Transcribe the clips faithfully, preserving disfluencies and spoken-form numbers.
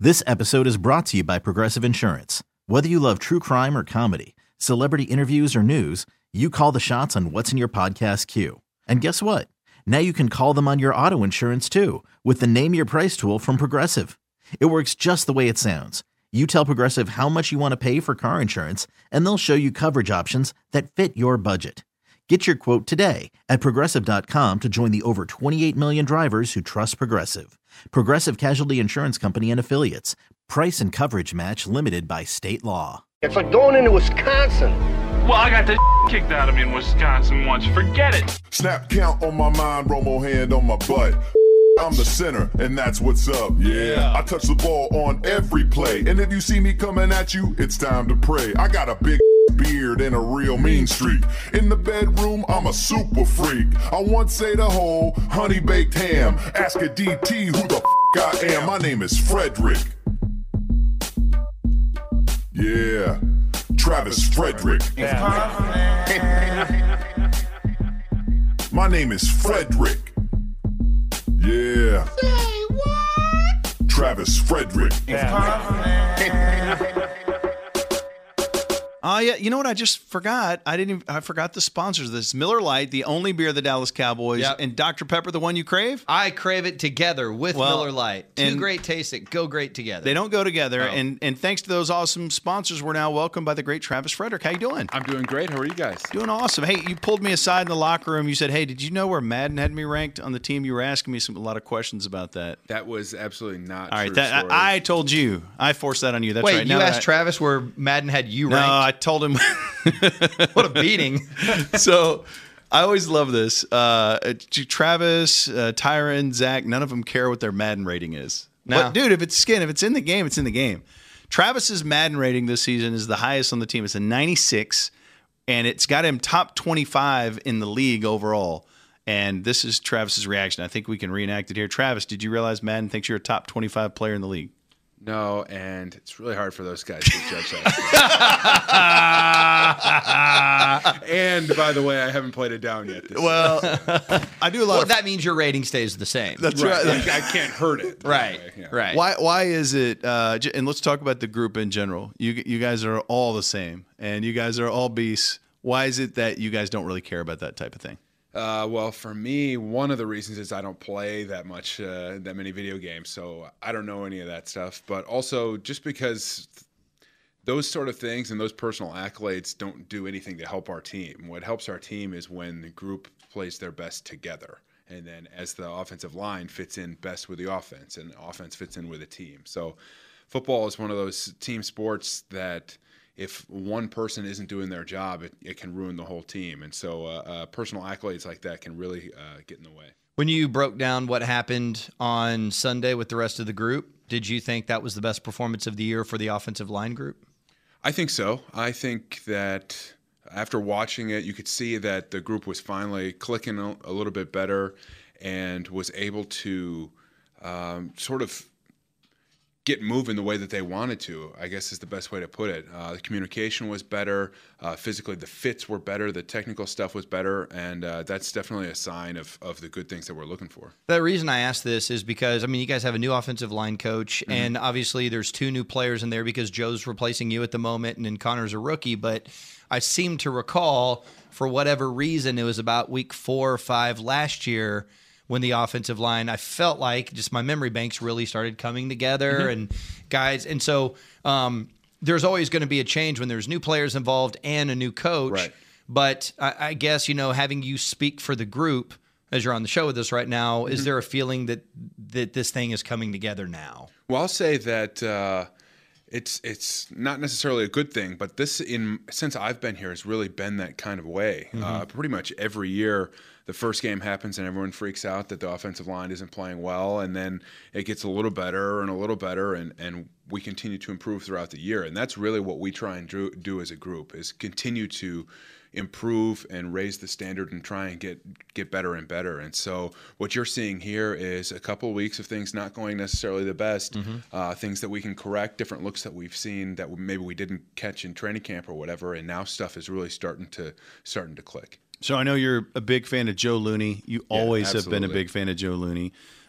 This episode is brought to you by Progressive Insurance. Whether you love true crime or comedy, celebrity interviews or news, you call the shots on what's in your podcast queue. And guess what? Now you can call them on your auto insurance too with the Name Your Price tool from Progressive. It works just the way it sounds. You tell Progressive how much you want to pay for car insurance, and they'll show you coverage options that fit your budget. Get your quote today at Progressive dot com to join the over twenty-eight million drivers who trust Progressive. Progressive Casualty Insurance Company and Affiliates. Price and coverage match limited by state law. It's like going into Wisconsin. Well, I got the kicked out of me in Wisconsin once. Forget it. Snap count on my mind, Romo hand on my butt. I'm the center, and that's what's up. Yeah, I touch the ball on every play. And if you see me coming at you, it's time to pray. I got a big beard and a real mean streak. In the bedroom, I'm a super freak. I once ate a whole honey baked ham. Ask a D T who the f I am. My name is Frederick. Yeah, Travis Frederick. My name is Frederick. Yeah. Say what? Travis Frederick. Oh, uh, yeah. You know what? I just forgot. I didn't. Even, I forgot the sponsors of this. Miller Lite, the only beer of the Dallas Cowboys, yep. and Doctor Pepper, the one you crave? I crave it together with well, Miller Lite. Two great tastes that go great together. They don't go together. Oh. And and thanks to those awesome sponsors, we're now welcomed by the great Travis Frederick. How you doing? I'm doing great. How are you guys? Doing awesome. Hey, you pulled me aside in the locker room. You said, hey, did you know where Madden had me ranked on the team? You were asking me some a lot of questions about that. That was absolutely not All right, true that, I, I told you. I forced that on you. That's Wait, right. you now asked I, Travis where Madden had you no, ranked? No, I told him. What a beating. So I always love this. Uh, Travis, uh, Tyron, Zach, none of them care what their Madden rating is. No. But, dude, if it's skin, if it's in the game, it's in the game. Travis's Madden rating this season is the highest on the team. It's a ninety-six, and it's got him top twenty-five in the league overall. And this is Travis's reaction. I think we can reenact it here. Travis, did you realize Madden thinks you're a top twenty-five player in the league? No, and it's really hard for those guys to judge that. And by the way, I haven't played it down yet. This well, I do a lot. Well, of... that means your rating stays the same. That's right. right. I, I can't hurt it. Right. Yeah. Right. Why? Why is it? Uh, and let's talk about the group in general. You you guys are all the same, and you guys are all beasts. Why is it that you guys don't really care about that type of thing? Uh, well, for me, one of the reasons is I don't play that much, uh, that many video games, so I don't know any of that stuff. But also, just because those sort of things and those personal accolades don't do anything to help our team. What helps our team is when the group plays their best together, and then as the offensive line fits in best with the offense, and the offense fits in with the team. So, football is one of those team sports that, if one person isn't doing their job, it, it can ruin the whole team. And so uh, uh, personal accolades like that can really uh, get in the way. When you broke down what happened on Sunday with the rest of the group, did you think that was the best performance of the year for the offensive line group? I think so. I think that after watching it, you could see that the group was finally clicking a, a little bit better and was able to um, sort of get moving the way that they wanted to, I guess is the best way to put it. Uh, the communication was better. Uh, physically, the fits were better. The technical stuff was better. And uh, that's definitely a sign of, of the good things that we're looking for. The reason I ask this is because, I mean, you guys have a new offensive line coach, mm-hmm. and obviously there's two new players in there because Joe's replacing you at the moment and then Connor's a rookie. But I seem to recall, for whatever reason, it was about week four or five last year when the offensive line, I felt like just my memory banks really started coming together mm-hmm. and guys. And so um, there's always going to be a change when there's new players involved and a new coach. Right. But I, I guess, you know, having you speak for the group as you're on the show with us right now, mm-hmm. is there a feeling that, that this thing is coming together now? Well, I'll say that uh, it's it's not necessarily a good thing, but this, in since I've been here, has really been that kind of way. Mm-hmm. Uh, pretty much every year, the first game happens and everyone freaks out that the offensive line isn't playing well, and then it gets a little better and a little better, and, and we continue to improve throughout the year. And that's really what we try and do, do as a group, is continue to improve and raise the standard and try and get get better and better. And so what you're seeing here is a couple of weeks of things not going necessarily the best, mm-hmm. uh, things that we can correct, different looks that we've seen that maybe we didn't catch in training camp or whatever, and now stuff is really starting to starting to click. So I know you're a big fan of Joe Looney. You always yeah, have been a big fan of Joe Looney.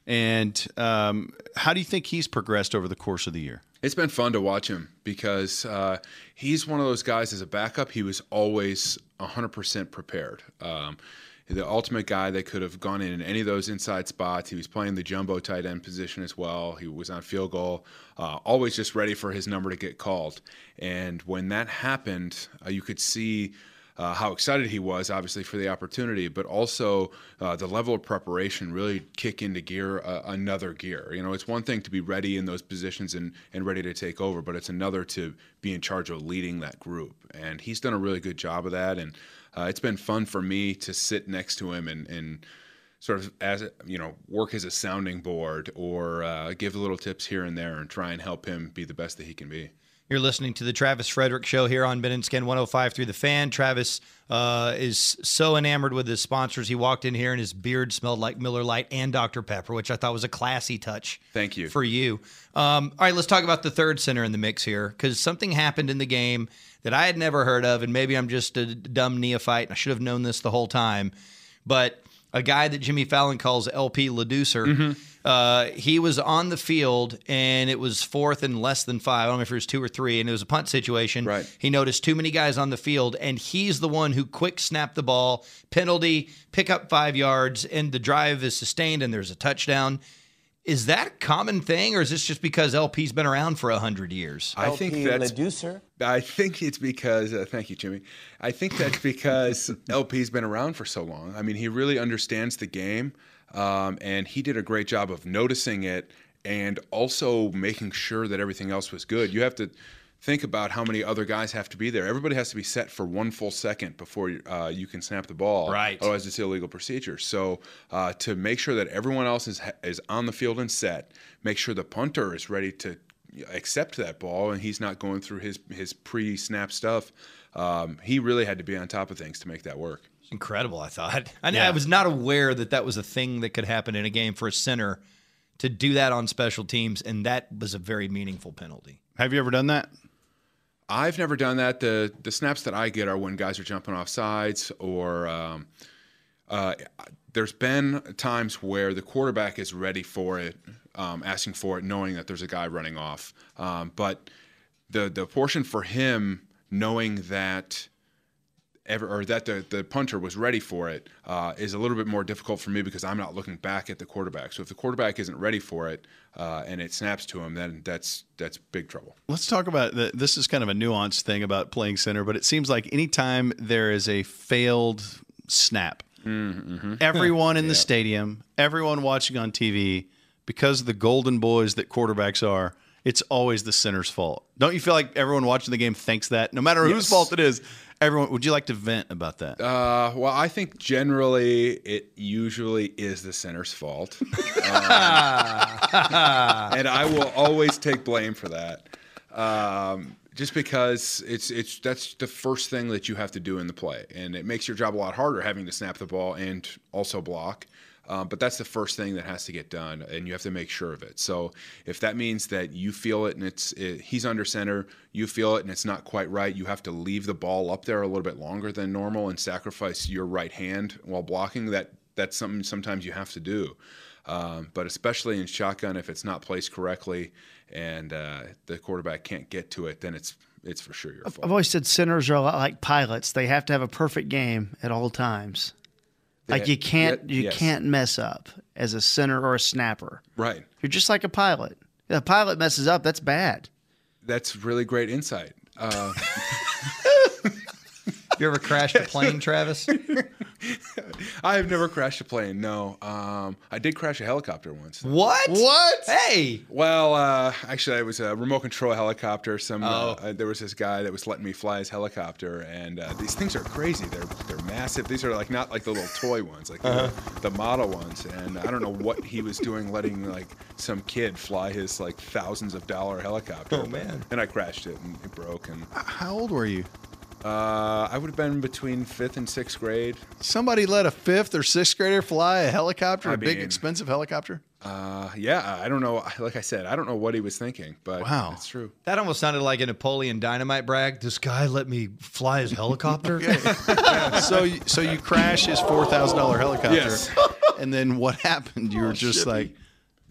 And um, how do you think he's progressed over the course of the year? It's been fun to watch him because uh, he's one of those guys as a backup. He was always one hundred percent prepared. Um, the ultimate guy that could have gone in in any of those inside spots. He was playing the jumbo tight end position as well. He was on field goal, uh, always just ready for his number to get called. And when that happened, uh, you could see Uh, how excited he was, obviously, for the opportunity, but also uh, the level of preparation really kick into gear, uh, another gear. You know, it's one thing to be ready in those positions and, and ready to take over, but it's another to be in charge of leading that group. And he's done a really good job of that. And uh, it's been fun for me to sit next to him and, and sort of, as you know, work as a sounding board or uh, give little tips here and there and try and help him be the best that he can be. You're listening to the Travis Frederick Show here on Ben and Skin one oh five through the Fan. Travis uh, is so enamored with his sponsors. He walked in here and his beard smelled like Miller Lite and Doctor Pepper, which I thought was a classy touch. Thank you. For you. Um, all right, let's talk about the third center in the mix here because something happened in the game that I had never heard of, and maybe I'm just a dumb neophyte, and I should have known this the whole time. But a guy that Jimmy Fallon calls L P LaDucer, mm-hmm. uh, he was on the field, and it was fourth and less than five. I don't know if it was two or three, and it was a punt situation. Right. He noticed too many guys on the field, and he's the one who quick snapped the ball, penalty, pick up five yards, and the drive is sustained, and there's a touchdown. Is that a common thing, or is this just because L P's been around for one hundred years? I think that's LaDucer? I think it's because uh, thank you, Jimmy. I think that's because L P's been around for so long. I mean, he really understands the game, um, and he did a great job of noticing it and also making sure that everything else was good. You have to think about how many other guys have to be there. Everybody has to be set for one full second before uh, you can snap the ball. Right. Otherwise, it's illegal procedure. So uh, to make sure that everyone else is is on the field and set, make sure the punter is ready to accept that ball and he's not going through his his pre-snap stuff. Um, he really had to be on top of things to make that work. It's incredible, I thought. I, Yeah. I was not aware that that was a thing that could happen in a game for a center to do that on special teams, and that was a very meaningful penalty. Have you ever done that? I've never done that. The the snaps that I get are when guys are jumping off sides or um, uh, there's been times where the quarterback is ready for it, um, asking for it, knowing that there's a guy running off. Um, but the the portion for him knowing that ever or that the, the punter was ready for it uh, is a little bit more difficult for me because I'm not looking back at the quarterback. So if the quarterback isn't ready for it uh, and it snaps to him, then that's that's big trouble. Let's talk about the, this is kind of a nuanced thing about playing center, but it seems like anytime there is a failed snap, mm-hmm. everyone in the Yeah. stadium, everyone watching on T V, because of the golden boys that quarterbacks are, it's always the center's fault. Don't you feel like everyone watching the game thinks that? No matter whose Yes. fault it is, everyone, would you like to vent about that? Uh, well, I think generally it usually is the center's fault. Um, and I will always take blame for that. Um, just because it's it's that's the first thing that you have to do in the play. And it makes your job a lot harder having to snap the ball and also block. Um, but that's the first thing that has to get done, and you have to make sure of it. So if that means that you feel it and it's it, he's under center, you feel it and it's not quite right, you have to leave the ball up there a little bit longer than normal and sacrifice your right hand while blocking. That that's something sometimes you have to do. Um, but especially in shotgun, if it's not placed correctly and uh, the quarterback can't get to it, then it's it's for sure your fault. I've always said centers are a lot like pilots. They have to have a perfect game at all times. Like you can't Yeah, you yes. can't mess up as a center or a snapper. Right. You're just like a pilot. If a pilot messes up, that's bad. That's really great insight. Uh, You ever crashed a plane, Travis? I have never crashed a plane. No, um, I did crash a helicopter once. What? What? Hey! Well, uh, actually, it was a remote control helicopter. Some Oh. uh, there was this guy that was letting me fly his helicopter, and uh, these things are crazy. They're they're massive. These are like not like the little toy ones, like Uh-huh. the, the model ones. And I don't know what he was doing, letting like some kid fly his like thousands of dollar helicopter. Oh, man. And I crashed it, and it broke. And How old were you? uh, I would have been between fifth and sixth grade. Somebody let a fifth or sixth grader fly a helicopter, I a big mean- expensive helicopter? Uh, yeah, I don't know. Like I said, I don't know what he was thinking, but Wow. it's true. That almost sounded like a Napoleon Dynamite brag. This guy let me fly his helicopter. so, you- so you crash his four thousand dollar helicopter, Yes. and then what happened? You were just like,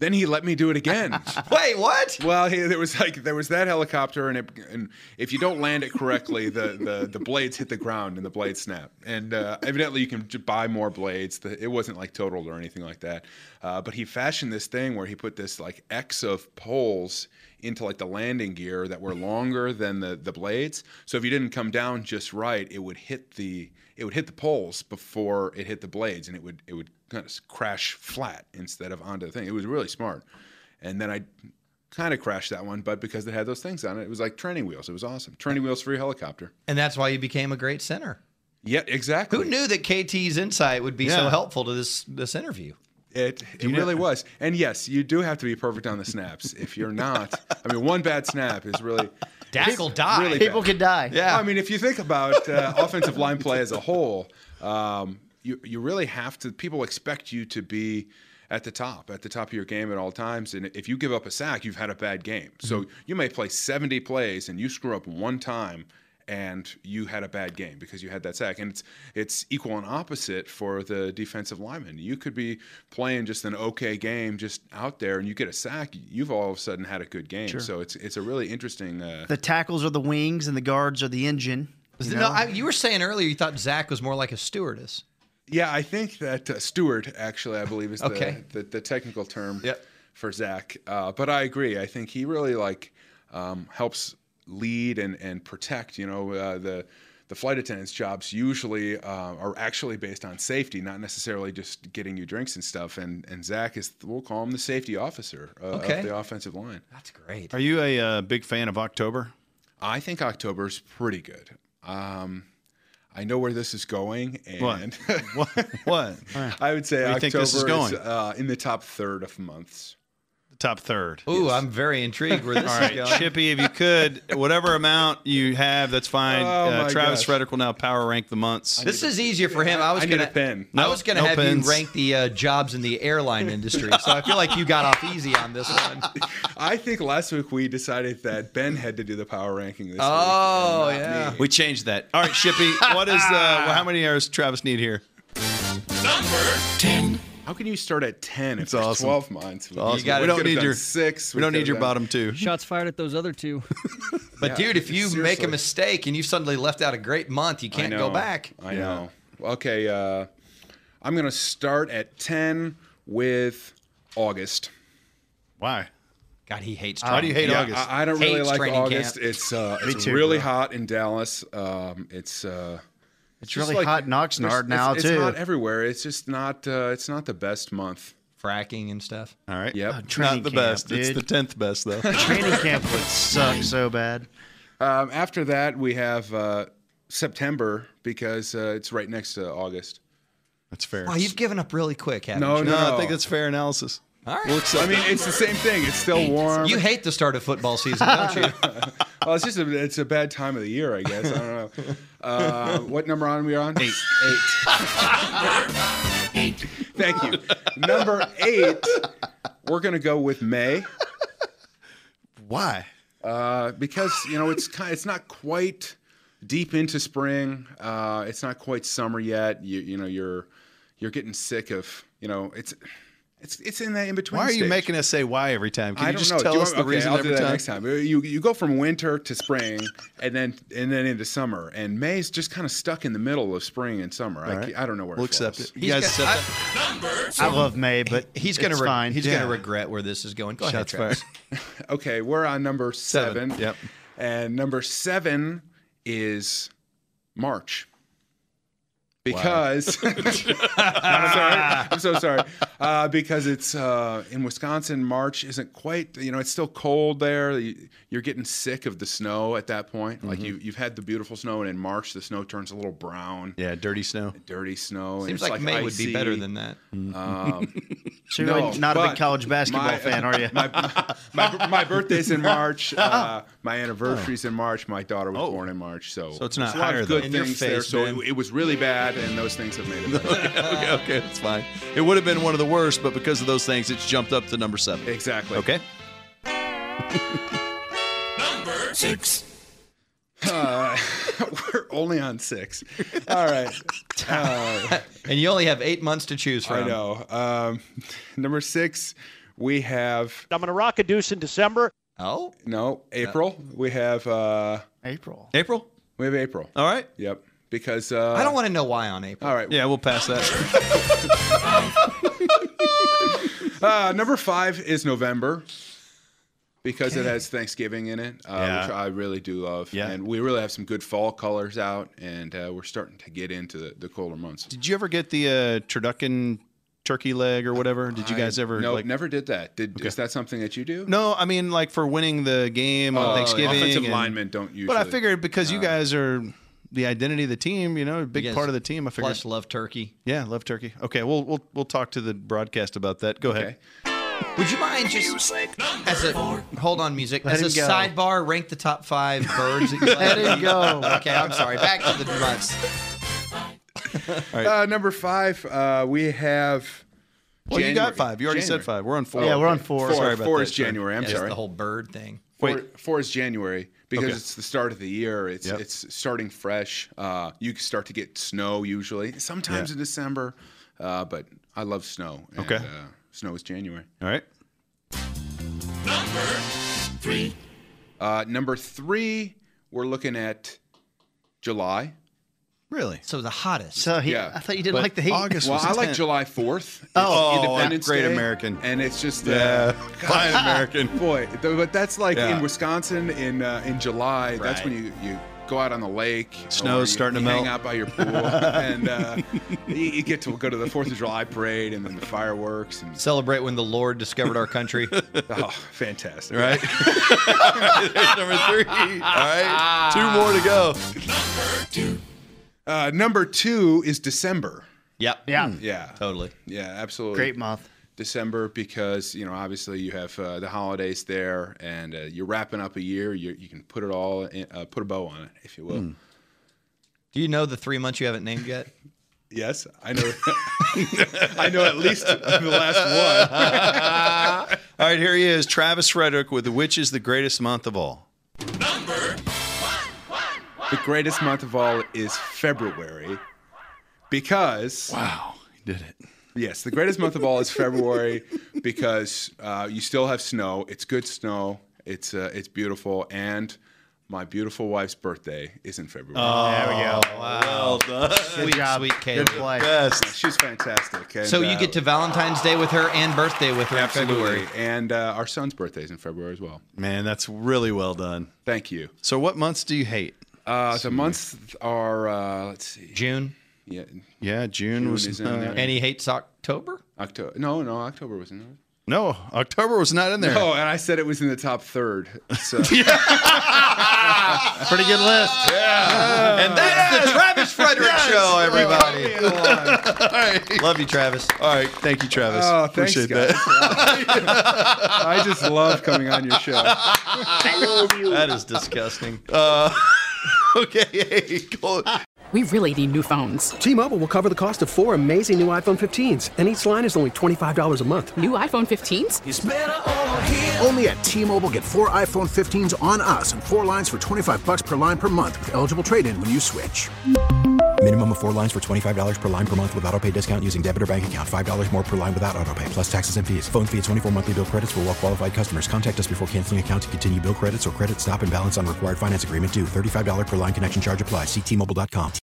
then he let me do it again. Wait, what? Well, he, there was like there was that helicopter, and, it, and if you don't land it correctly, the, the, the blades hit the ground and the blades snap. And uh, evidently, you can j- buy more blades. The, it wasn't like totaled or anything like that. Uh, but he fashioned this thing where he put this like X of poles into like the landing gear that were longer than the, the blades. So if you didn't come down just right, it would hit the it would hit the poles before it hit the blades, and it would it would kind of crash flat instead of onto the thing. It was really smart. And then I kind of crashed that one, but because it had those things on it, it was like training wheels. It was awesome. Training wheels for your helicopter. And that's why you became a great center. Yeah, exactly. Who knew that K T's insight would be so Yeah. helpful to this this interview? It it really was. And yes, you do have to be perfect on the snaps. If you're not, I mean, one bad snap is really Dak will die. really People bad. could die. Yeah. I mean, if you think about uh, offensive line play as a whole, um, you you really have to. People expect you to be at the top, at the top of your game at all times. And if you give up a sack, you've had a bad game. So you may play seventy plays and you screw up one time, and you had a bad game because you had that sack. And it's it's equal and opposite for the defensive lineman. You could be playing just an okay game just out there, and you get a sack, you've all of a sudden had a good game. So it's it's a really interesting. Uh, The tackles are the wings and the guards are the engine. You No, know? I, you were saying earlier you thought Zach was more like a stewardess. yeah, I think that uh, steward actually, I believe, is Okay. the, the the technical term Yep. for Zach. Uh, but I agree. I think he really like um, helps lead and, and protect. You know, uh, the the flight attendants' jobs usually uh, are actually based on safety, not necessarily just getting you drinks and stuff. And and Zach is, we'll call him the safety officer uh, Okay. of the offensive line. That's great. Are you a uh, big fan of October? I think October's pretty good. Um, I know where this is going, and What? what? I would say Where do you October think this is going? uh, in the top third of months. Top third. Ooh, I'm very intrigued where this All is right, going. Chippy, if you could, whatever amount you have, that's fine. Oh, uh, my Travis gosh. Frederick will now power rank the months. This is easier for him. I was I need gonna, a pen. I No- was going to no have pens. you rank the uh, jobs in the airline industry, so I feel like you got off easy on this one. I think last week we decided that Ben had to do the power ranking this Oh, week. and not yeah. me. We changed that. All right, Chippy, what is uh, well, how many hours Travis need here? How can you start at ten if It's there's awesome. twelve months? awesome. You gotta- we don't could've need done your six. We don't need could've your done- bottom two. Shots fired at those other two. But Yeah, dude, if you make seriously. a mistake and you suddenly left out a great month, you I can't know. go back. I know. Okay, uh, I'm going to start at ten with August. Why? God, he hates. How do you hate Yeah, August? I, I don't really Hates like training August. camp. It's uh, Me it's too, really bro. hot in Dallas. Um, it's uh, It's just really hot in there's- Oxnard now, it's, too. It's hot everywhere. It's just not. Uh, it's not the best month. fracking and stuff? All right. Yep. training Not the camp, best. It's dude. the tenth best, though. Training camp would suck so bad. Um, after that, we have uh, September because uh, it's right next to August. That's fair. Wow, you've given up really quick, haven't No, you? no, no. I think that's fair analysis. All right. We'll accept I mean, it. it's the same thing. It's still warm. You hate the start of football season, don't you? Well, it's just a, it's a bad time of the year, I guess. I don't know. Uh, what number are we on? Eight. Eight. Thank you. Number eight, we're going to go with May Why? uh, because you know it's kind. It's not quite deep into spring. Uh, it's not quite summer yet. You you know you're you're getting sick of you know it's. It's it's in that in between. Why are you stage. making us say why every time? Can I you don't just know. Do tell you us want- the okay, reason I'll every do that time? next time. You you go from winter to spring, and then and then into summer, and May's just kind of stuck in the middle of spring and summer. I, right. ca- I don't know where We'll it accept falls. it. You guys He's accept got- that? I love May, but He's gonna it's re- fine. he's Yeah. gonna regret where this is going. Go Shots ahead, fired. Travis. Okay, we're on number seven. Seven, yep. And number seven is March. Because I'm sorry, I'm so sorry. Uh, because it's uh, in Wisconsin, March isn't quite. You know, it's still cold there. You- You're getting sick of the snow at that point. Like you, you've had the beautiful snow, and in March the snow turns a little brown, Yeah, dirty snow. dirty snow. and Seems it's like, May would be icy. better than that. Um, So you're No, really not a but big college basketball my- fan, are you? my, my, my birthday's in March. Uh, my anniversary's in March. My daughter was Oh. born in March. So, So it's not there's a lot higher, of good though. In your things there. face, So man. it, it was really bad, and those things have made it better. okay, okay, that's fine. It would have been one of the worst, but because of those things, it's jumped up to number seven. Exactly. Okay. Uh, we're only on six. All right. Uh, And you only have eight months to choose from. I know. Um, number six, we have I'm going to rock a deuce in December. Oh? no April. We have uh, April. April? we have April. All right. Yep. Because uh, I don't want to know why on April. All right. Yeah, we'll pass that. Uh, number five is November because it has Thanksgiving in it, uh, Yeah. which I really do love. Yeah. And we really have some good fall colors out, and uh, we're starting to get into the, the colder months. Did you ever get the uh, turducken turkey leg or whatever? Did you guys ever? No, like, never did that. Did Is that something that you do? No, I mean like for winning the game on Oh, Thanksgiving. offensive and- linemen don't usually. But I figured because you guys are the identity of the team, you know, a big You guys part of the team. I figured. Plus love turkey. Yeah, love turkey. Okay, we'll we'll we'll talk to the broadcast about that. Go ahead. Okay. Would you mind just as a hold on music Let as a him go. sidebar rank the top five birds? That you Let like? him go. Okay, I'm sorry. Back to the months. Uh, number five, uh, we have. Well, you got January. five. You already January. said five. We're on four. Yeah, we're on four. Four, Sorry about four that. is January. I'm Just sorry. the whole bird thing. Four, Wait. four is January because Okay. it's the start of the year. It's Yep. it's starting fresh. Uh, you can start to get snow usually, sometimes Yeah. in December, uh, but I love snow. And, Okay. uh, snow is January. All right. Uh, number three, we're looking at July. Really? So the hottest. So he, Yeah. I thought you didn't But like the heat. August Well, was I like tenth. July fourth. Oh, It's Independence great Day, American. and it's just uh, Yeah, fine American. boy. th- But that's like Yeah. in Wisconsin in uh, in July. That's Right. when you, you go out on the lake. Snow's or you, starting to you hang melt. out by your pool, and uh, you, you get to go to the Fourth of July parade and then the fireworks. And Celebrate when the Lord discovered our country. oh, fantastic! Right. Number three. All right. Two more to go. Uh, number two is December. Yep. Yeah. Yeah, Totally. yeah, absolutely. Great month. December because you know obviously you have uh, the holidays there and uh, you're wrapping up a year. You you can put it all in, uh, put a bow on it, if you will. Do you know the three months you haven't named yet? Yes, I know. I know at least the last one. All right, here he is, Travis Frederick with which is the greatest month of all? The greatest month of all is February because Wow, he did it. yes, the greatest month of all is February because uh, you still have snow. It's good snow. It's uh, it's beautiful, and my beautiful wife's birthday is in February. There we go. Well done. Sweet, job. sweet Good Kaylee. play. Best. She's fantastic. And, So you uh, get to Valentine's Day with her and birthday with her in absolutely, February. and uh, our son's birthday is in February as well. Man, that's really well done. Thank you. So what months do you hate? Uh, the months are uh, let's see, June. yeah, Yeah, June, June was is in uh, there. And he hates October? October. No, no, October was in there. No, October was not in there. Oh, and I said it was in the top third. So Pretty good list. And that's the Travis Frederick Show, everybody. All right. Love you, Travis. All right, thank you, Travis. Oh, thanks, Appreciate guys. that. I just love coming on your show. That is disgusting. Okay, hey, go. We really need new phones. T-Mobile will cover the cost of four amazing new iPhone fifteens, and each line is only twenty-five dollars a month. New iPhone fifteens? Only at T-Mobile, get four iPhone fifteens on us and four lines for twenty-five bucks per line per month with eligible trade-in when you switch. Minimum of four lines for twenty-five dollars per line per month with autopay discount using debit or bank account. five dollars more per line without autopay, plus taxes and fees. Phone fee at twenty-four monthly bill credits for well-qualified customers. Contact us before canceling account to continue bill credits or credit stop and balance on required finance agreement due. thirty-five dollars per line connection charge applies. See T Mobile dot com.